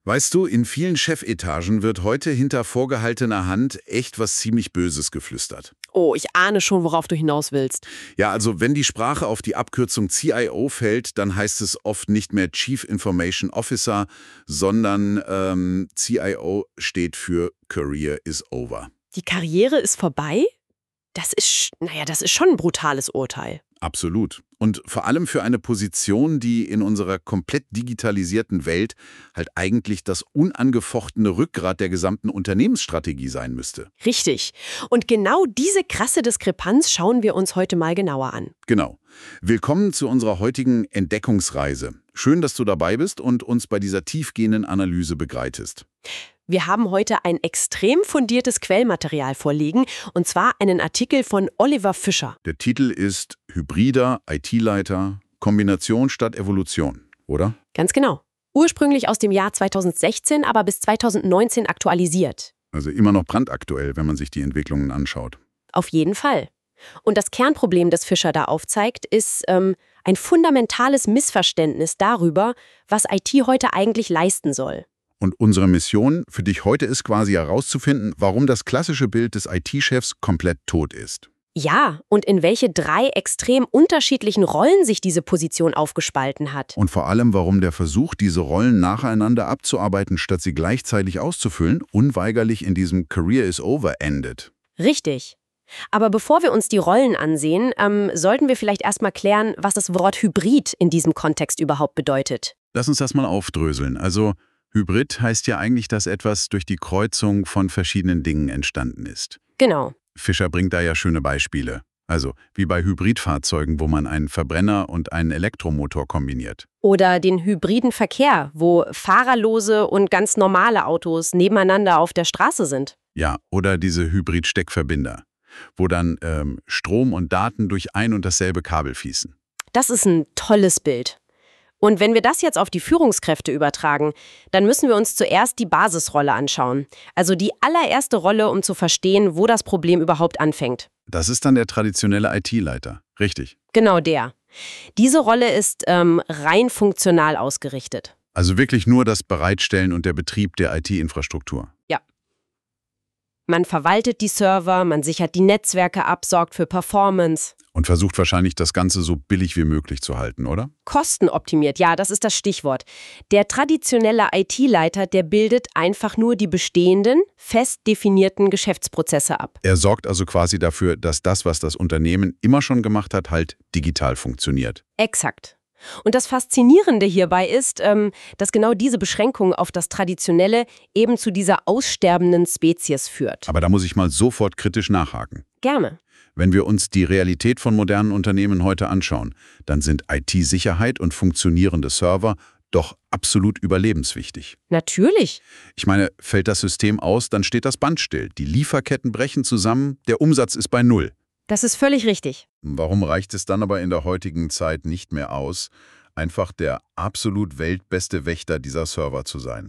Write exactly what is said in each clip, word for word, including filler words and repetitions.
Weißt du, in vielen Chefetagen wird heute hinter vorgehaltener Hand echt was ziemlich Böses geflüstert. Oh, ich ahne schon, worauf du hinaus willst. Ja, also wenn die Sprache auf die Abkürzung C I O fällt, dann heißt es oft nicht mehr Chief Information Officer, sondern ähm, C I O steht für Career is over. Die Karriere ist vorbei? Das ist, naja, das ist schon ein brutales Urteil. Absolut. Und vor allem für eine Position, die in unserer komplett digitalisierten Welt halt eigentlich das unangefochtene Rückgrat der gesamten Unternehmensstrategie sein müsste. Richtig. Und genau diese krasse Diskrepanz schauen wir uns heute mal genauer an. Genau. Willkommen zu unserer heutigen Entdeckungsreise. Schön, dass du dabei bist und uns bei dieser tiefgehenden Analyse begleitest. Wir haben heute ein extrem fundiertes Quellmaterial vorliegen, und zwar einen Artikel von Oliver Fischer. Der Titel ist Hybrider I T-Leiter, Kombination statt Evolution, oder? Ganz genau. Ursprünglich aus dem Jahr zweitausendsechzehn, aber bis zweitausendneunzehn aktualisiert. Also immer noch brandaktuell, wenn man sich die Entwicklungen anschaut. Auf jeden Fall. Und das Kernproblem, das Fischer da aufzeigt, ist ähm, ein fundamentales Missverständnis darüber, was I T heute eigentlich leisten soll. Und unsere Mission für dich heute ist quasi herauszufinden, warum das klassische Bild des I T-Chefs komplett tot ist. Ja, und in welche drei extrem unterschiedlichen Rollen sich diese Position aufgespalten hat. Und vor allem, warum der Versuch, diese Rollen nacheinander abzuarbeiten, statt sie gleichzeitig auszufüllen, unweigerlich in diesem Career is over endet. Richtig. Aber bevor wir uns die Rollen ansehen, ähm, sollten wir vielleicht erstmal klären, was das Wort Hybrid in diesem Kontext überhaupt bedeutet. Lass uns das mal aufdröseln. Also Hybrid heißt ja eigentlich, dass etwas durch die Kreuzung von verschiedenen Dingen entstanden ist. Genau. Fischer bringt da ja schöne Beispiele. Also wie bei Hybridfahrzeugen, wo man einen Verbrenner und einen Elektromotor kombiniert. Oder den hybriden Verkehr, wo fahrerlose und ganz normale Autos nebeneinander auf der Straße sind. Ja, oder diese Hybrid-Steckverbinder, wo dann ähm, Strom und Daten durch ein und dasselbe Kabel fließen. Das ist ein tolles Bild. Und wenn wir das jetzt auf die Führungskräfte übertragen, dann müssen wir uns zuerst die Basisrolle anschauen. Also die allererste Rolle, um zu verstehen, wo das Problem überhaupt anfängt. Das ist dann der traditionelle I T-Leiter, richtig? Genau der. Diese Rolle ist ähm, rein funktional ausgerichtet. Also wirklich nur das Bereitstellen und der Betrieb der I T-Infrastruktur. Ja. Man verwaltet die Server, man sichert die Netzwerke ab, sorgt für Performance. Und versucht wahrscheinlich, das Ganze so billig wie möglich zu halten, oder? Kostenoptimiert, ja, das ist das Stichwort. Der traditionelle I T-Leiter, der bildet einfach nur die bestehenden, fest definierten Geschäftsprozesse ab. Er sorgt also quasi dafür, dass das, was das Unternehmen immer schon gemacht hat, halt digital funktioniert. Exakt. Und das Faszinierende hierbei ist, ähm, dass genau diese Beschränkung auf das Traditionelle eben zu dieser aussterbenden Spezies führt. Aber da muss ich mal sofort kritisch nachhaken. Gerne. Wenn wir uns die Realität von modernen Unternehmen heute anschauen, dann sind I T-Sicherheit und funktionierende Server doch absolut überlebenswichtig. Natürlich. Ich meine, fällt das System aus, dann steht das Band still. Die Lieferketten brechen zusammen, der Umsatz ist bei Null. Das ist völlig richtig. Warum reicht es dann aber in der heutigen Zeit nicht mehr aus, einfach der absolut weltbeste Wächter dieser Server zu sein?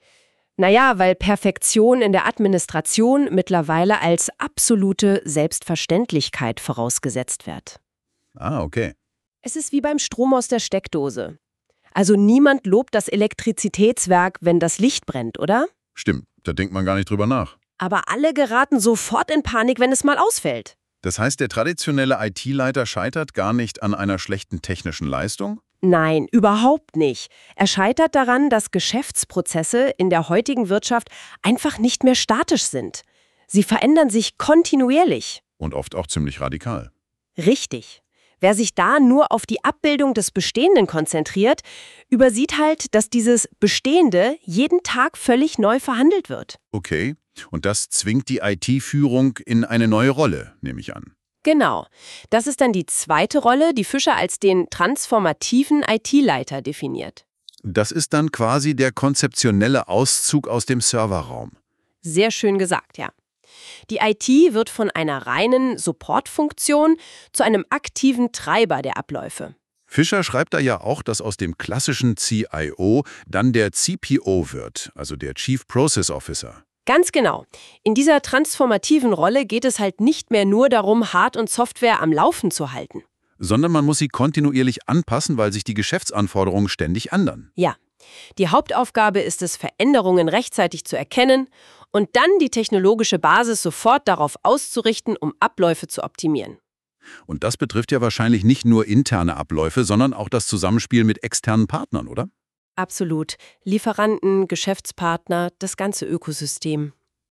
Naja, weil Perfektion in der Administration mittlerweile als absolute Selbstverständlichkeit vorausgesetzt wird. Ah, okay. Es ist wie beim Strom aus der Steckdose. Also niemand lobt das Elektrizitätswerk, wenn das Licht brennt, oder? Stimmt, da denkt man gar nicht drüber nach. Aber alle geraten sofort in Panik, wenn es mal ausfällt. Das heißt, der traditionelle I T-Leiter scheitert gar nicht an einer schlechten technischen Leistung? Nein, überhaupt nicht. Er scheitert daran, dass Geschäftsprozesse in der heutigen Wirtschaft einfach nicht mehr statisch sind. Sie verändern sich kontinuierlich. Und oft auch ziemlich radikal. Richtig. Wer sich da nur auf die Abbildung des Bestehenden konzentriert, übersieht halt, dass dieses Bestehende jeden Tag völlig neu verhandelt wird. Okay, und das zwingt die I T-Führung in eine neue Rolle, nehme ich an. Genau. Das ist dann die zweite Rolle, die Fischer als den transformativen I T-Leiter definiert. Das ist dann quasi der konzeptionelle Auszug aus dem Serverraum. Sehr schön gesagt, ja. Die I T wird von einer reinen Supportfunktion zu einem aktiven Treiber der Abläufe. Fischer schreibt da ja auch, dass aus dem klassischen C I O dann der C P O wird, also der Chief Process Officer. Ganz genau. In dieser transformativen Rolle geht es halt nicht mehr nur darum, Hard- und Software am Laufen zu halten. Sondern man muss sie kontinuierlich anpassen, weil sich die Geschäftsanforderungen ständig ändern. Ja. Die Hauptaufgabe ist es, Veränderungen rechtzeitig zu erkennen und dann die technologische Basis sofort darauf auszurichten, um Abläufe zu optimieren. Und das betrifft ja wahrscheinlich nicht nur interne Abläufe, sondern auch das Zusammenspiel mit externen Partnern, oder? Absolut. Lieferanten, Geschäftspartner, das ganze Ökosystem.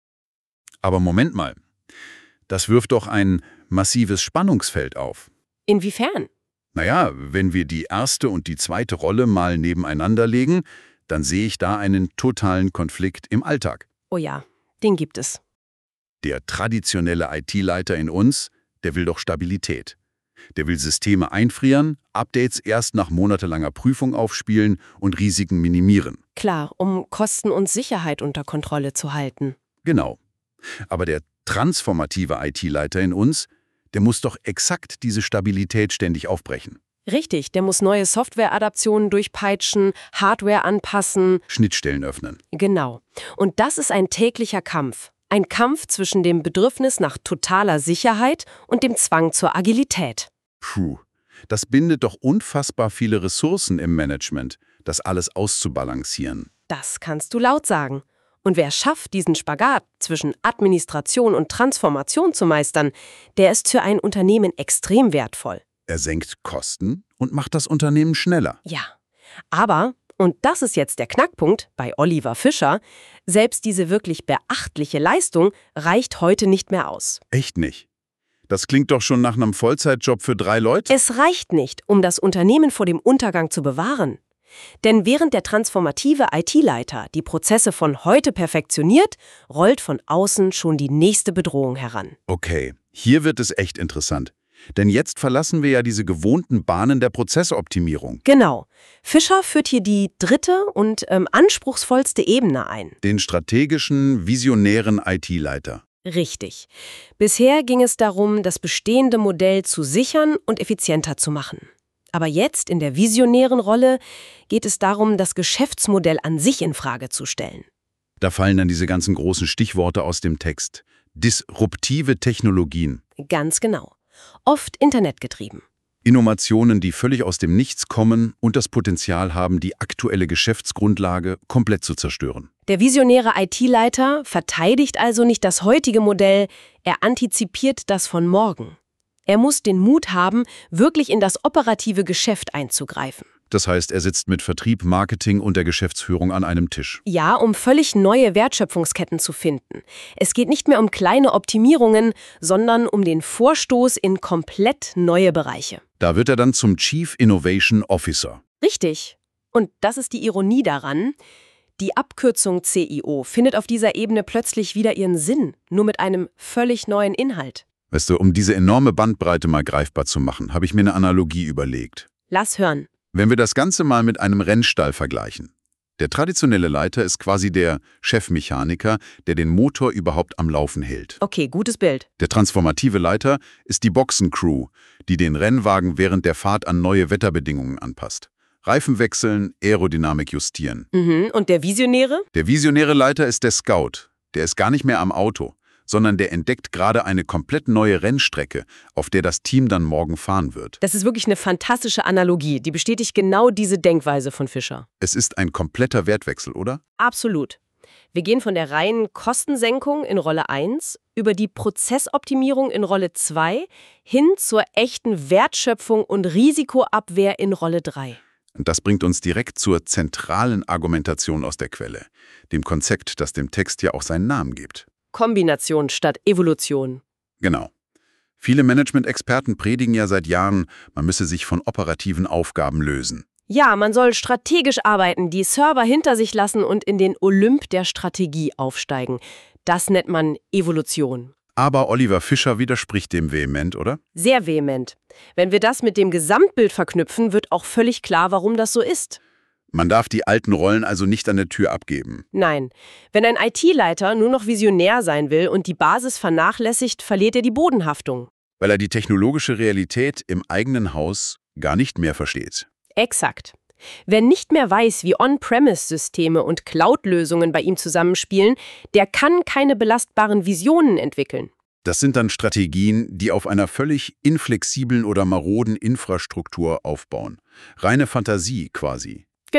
Aber Moment mal, das wirft doch ein massives Spannungsfeld auf. Inwiefern? Naja, wenn wir die erste und die zweite Rolle mal nebeneinander legen, dann sehe ich da einen totalen Konflikt im Alltag. Oh ja, den gibt es. Der traditionelle I T-Leiter in uns, der will doch Stabilität. Der will Systeme einfrieren, Updates erst nach monatelanger Prüfung aufspielen und Risiken minimieren. Klar, um Kosten und Sicherheit unter Kontrolle zu halten. Genau. Aber der transformative I T-Leiter in uns, der muss doch exakt diese Stabilität ständig aufbrechen. Richtig, der muss neue Softwareadaptionen durchpeitschen, Hardware anpassen. Schnittstellen öffnen. Genau. Und das ist ein täglicher Kampf. Ein Kampf zwischen dem Bedürfnis nach totaler Sicherheit und dem Zwang zur Agilität. Puh, das bindet doch unfassbar viele Ressourcen im Management, das alles auszubalancieren. Das kannst du laut sagen. Und wer schafft, diesen Spagat zwischen Administration und Transformation zu meistern, der ist für ein Unternehmen extrem wertvoll. Er senkt Kosten und macht das Unternehmen schneller. Ja, aber, und das ist jetzt der Knackpunkt bei Oliver Fischer, selbst diese wirklich beachtliche Leistung reicht heute nicht mehr aus. Echt nicht? Das klingt doch schon nach einem Vollzeitjob für drei Leute. Es reicht nicht, um das Unternehmen vor dem Untergang zu bewahren. Denn während der transformative I T-Leiter die Prozesse von heute perfektioniert, rollt von außen schon die nächste Bedrohung heran. Okay, hier wird es echt interessant. Denn jetzt verlassen wir ja diese gewohnten Bahnen der Prozessoptimierung. Genau. Fischer führt hier die dritte und ähm, anspruchsvollste Ebene ein. Den strategischen, visionären I T-Leiter. Richtig. Bisher ging es darum, das bestehende Modell zu sichern und effizienter zu machen. Aber jetzt, in der visionären Rolle, geht es darum, das Geschäftsmodell an sich in Frage zu stellen. Da fallen dann diese ganzen großen Stichworte aus dem Text. Disruptive Technologien. Ganz genau. Oft internetgetrieben. Innovationen, die völlig aus dem Nichts kommen und das Potenzial haben, die aktuelle Geschäftsgrundlage komplett zu zerstören. Der visionäre I T-Leiter verteidigt also nicht das heutige Modell, er antizipiert das von morgen. Er muss den Mut haben, wirklich in das operative Geschäft einzugreifen. Das heißt, er sitzt mit Vertrieb, Marketing und der Geschäftsführung an einem Tisch. Ja, um völlig neue Wertschöpfungsketten zu finden. Es geht nicht mehr um kleine Optimierungen, sondern um den Vorstoß in komplett neue Bereiche. Da wird er dann zum Chief Innovation Officer. Richtig. Und das ist die Ironie daran. Die Abkürzung C I O findet auf dieser Ebene plötzlich wieder ihren Sinn, nur mit einem völlig neuen Inhalt. Weißt du, um diese enorme Bandbreite mal greifbar zu machen, habe ich mir eine Analogie überlegt. Lass hören. Wenn wir das Ganze mal mit einem Rennstall vergleichen. Der traditionelle Leiter ist quasi der Chefmechaniker, der den Motor überhaupt am Laufen hält. Okay, gutes Bild. Der transformative Leiter ist die Boxencrew, die den Rennwagen während der Fahrt an neue Wetterbedingungen anpasst. Reifen wechseln, Aerodynamik justieren. Mhm. Und der Visionäre? Der visionäre Leiter ist der Scout. Der ist gar nicht mehr am Auto, sondern der entdeckt gerade eine komplett neue Rennstrecke, auf der das Team dann morgen fahren wird. Das ist wirklich eine fantastische Analogie. Die bestätigt genau diese Denkweise von Fischer. Es ist ein kompletter Wertwechsel, oder? Absolut. Wir gehen von der reinen Kostensenkung in Rolle eins über die Prozessoptimierung in Rolle zwei hin zur echten Wertschöpfung und Risikoabwehr in Rolle drei. Und das bringt uns direkt zur zentralen Argumentation aus der Quelle, dem Konzept, das dem Text ja auch seinen Namen gibt. Kombination statt Evolution. Genau. Viele Management-Experten predigen ja seit Jahren, man müsse sich von operativen Aufgaben lösen. Ja, man soll strategisch arbeiten, die Server hinter sich lassen und in den Olymp der Strategie aufsteigen. Das nennt man Evolution. Aber Oliver Fischer widerspricht dem vehement, oder? Sehr vehement. Wenn wir das mit dem Gesamtbild verknüpfen, wird auch völlig klar, warum das so ist. Man darf die alten Rollen also nicht an der Tür abgeben. Nein. Wenn ein I T-Leiter nur noch visionär sein will und die Basis vernachlässigt, verliert er die Bodenhaftung. Weil er die technologische Realität im eigenen Haus gar nicht mehr versteht. Exakt. Wer nicht mehr weiß, wie On-Premise-Systeme und Cloud-Lösungen bei ihm zusammenspielen, der kann keine belastbaren Visionen entwickeln. Das sind dann Strategien, die auf einer völlig inflexiblen oder maroden Infrastruktur aufbauen. Reine Fantasie quasi. Genau.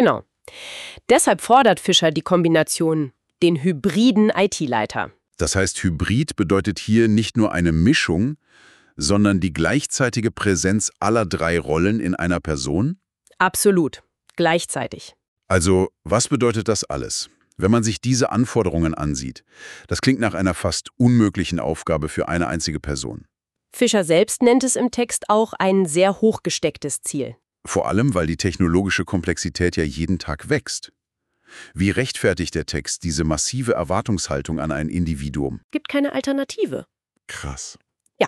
Deshalb fordert Fischer die Kombination, den hybriden I T-Leiter. Das heißt, Hybrid bedeutet hier nicht nur eine Mischung, sondern die gleichzeitige Präsenz aller drei Rollen in einer Person? Absolut. Gleichzeitig. Also, was bedeutet das alles? Wenn man sich diese Anforderungen ansieht, das klingt nach einer fast unmöglichen Aufgabe für eine einzige Person. Fischer selbst nennt es im Text auch ein sehr hochgestecktes Ziel. Vor allem, weil die technologische Komplexität ja jeden Tag wächst. Wie rechtfertigt der Text diese massive Erwartungshaltung an ein Individuum? Gibt keine Alternative. Krass. Ja.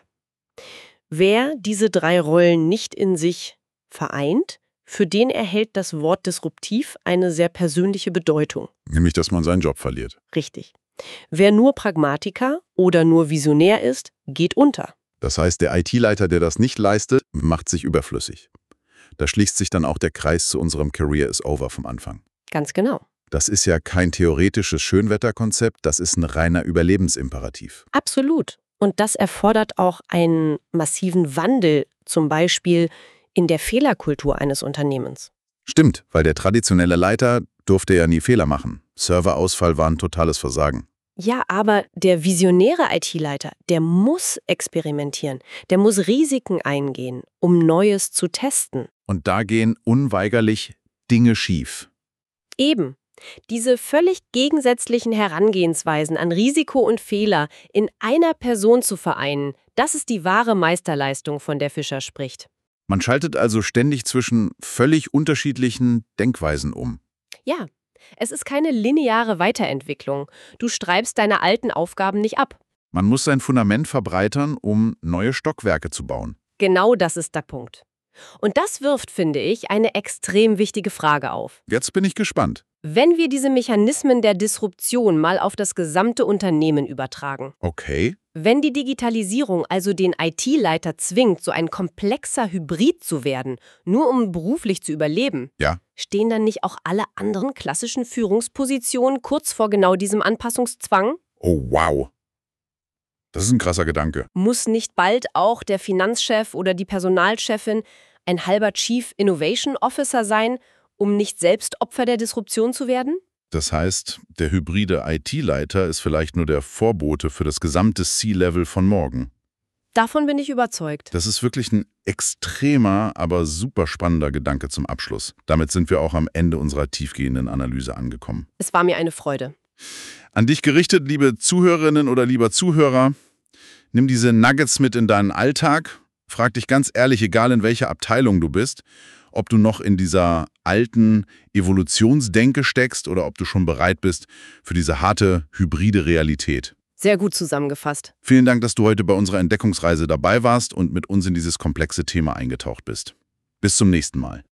Wer diese drei Rollen nicht in sich vereint, für den erhält das Wort disruptiv eine sehr persönliche Bedeutung. Nämlich, dass man seinen Job verliert. Richtig. Wer nur Pragmatiker oder nur Visionär ist, geht unter. Das heißt, der I T-Leiter, der das nicht leistet, macht sich überflüssig. Da schließt sich dann auch der Kreis zu unserem Career is over vom Anfang. Ganz genau. Das ist ja kein theoretisches Schönwetterkonzept, das ist ein reiner Überlebensimperativ. Absolut. Und das erfordert auch einen massiven Wandel, zum Beispiel in der Fehlerkultur eines Unternehmens. Stimmt, weil der traditionelle Leiter durfte ja nie Fehler machen. Serverausfall war ein totales Versagen. Ja, aber der visionäre I T-Leiter, der muss experimentieren, der muss Risiken eingehen, um Neues zu testen. Und da gehen unweigerlich Dinge schief. Eben. Diese völlig gegensätzlichen Herangehensweisen an Risiko und Fehler in einer Person zu vereinen, das ist die wahre Meisterleistung, von der Fischer spricht. Man schaltet also ständig zwischen völlig unterschiedlichen Denkweisen um. Ja, es ist keine lineare Weiterentwicklung. Du streibst deine alten Aufgaben nicht ab. Man muss sein Fundament verbreitern, um neue Stockwerke zu bauen. Genau das ist der Punkt. Und das wirft, finde ich, eine extrem wichtige Frage auf. Jetzt bin ich gespannt. Wenn wir diese Mechanismen der Disruption mal auf das gesamte Unternehmen übertragen. Okay. Wenn die Digitalisierung also den I T-Leiter zwingt, so ein komplexer Hybrid zu werden, nur um beruflich zu überleben, Ja. stehen dann nicht auch alle anderen klassischen Führungspositionen kurz vor genau diesem Anpassungszwang? Oh, wow. Das ist ein krasser Gedanke. Muss nicht bald auch der Finanzchef oder die Personalchefin ein halber Chief Innovation Officer sein, um nicht selbst Opfer der Disruption zu werden? Das heißt, der hybride I T-Leiter ist vielleicht nur der Vorbote für das gesamte C-Level von morgen. Davon bin ich überzeugt. Das ist wirklich ein extremer, aber super spannender Gedanke zum Abschluss. Damit sind wir auch am Ende unserer tiefgehenden Analyse angekommen. Es war mir eine Freude. An dich gerichtet, liebe Zuhörerinnen oder lieber Zuhörer, nimm diese Nuggets mit in deinen Alltag. Frag dich ganz ehrlich, egal in welcher Abteilung du bist, ob du noch in dieser alten Evolutionsdenke steckst oder ob du schon bereit bist für diese harte, hybride Realität. Sehr gut zusammengefasst. Vielen Dank, dass du heute bei unserer Entdeckungsreise dabei warst und mit uns in dieses komplexe Thema eingetaucht bist. Bis zum nächsten Mal.